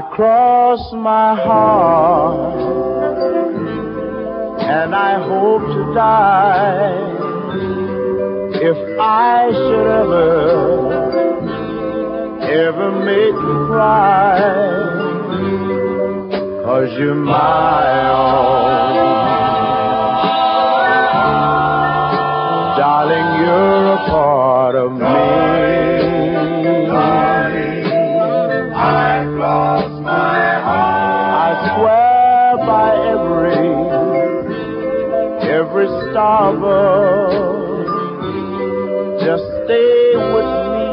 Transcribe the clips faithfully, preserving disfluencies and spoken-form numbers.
cross my heart and I hope to die if I should ever, ever make you cry, 'cause you're my own. Darling, you're a part of me. I cross my heart. I swear by every, every starboard, just stay with me.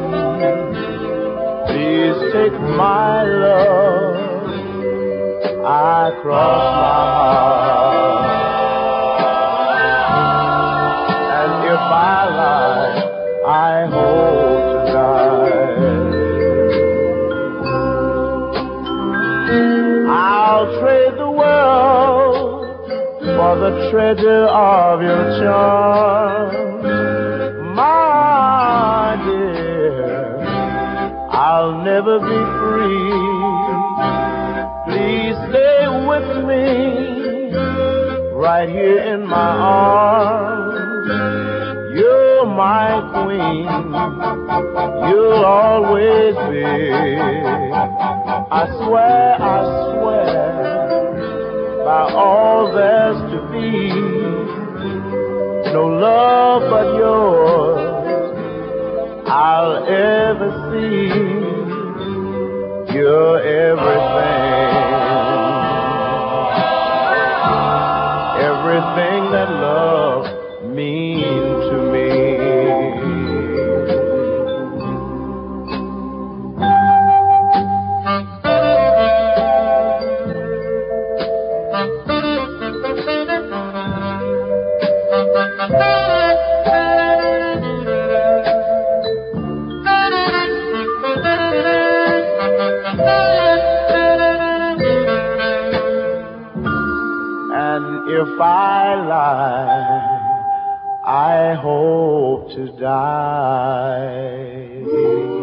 Please take my love. I cross my heart. And if I lie, I hope to die. I'll trade the world for the treasure of your charms, my dear. I'll never be free. Please stay with me, right here in my arms. You're my queen, you'll always be. I swear, I swear, by all there's to be, no love but yours I'll ever see. You're everything, everything that love means to me. And if I lie, I hope to die.